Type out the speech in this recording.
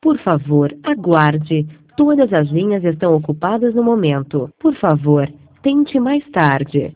Por favor, aguarde. Todas as linhas estão ocupadas no momento. Por favor, tente mais tarde.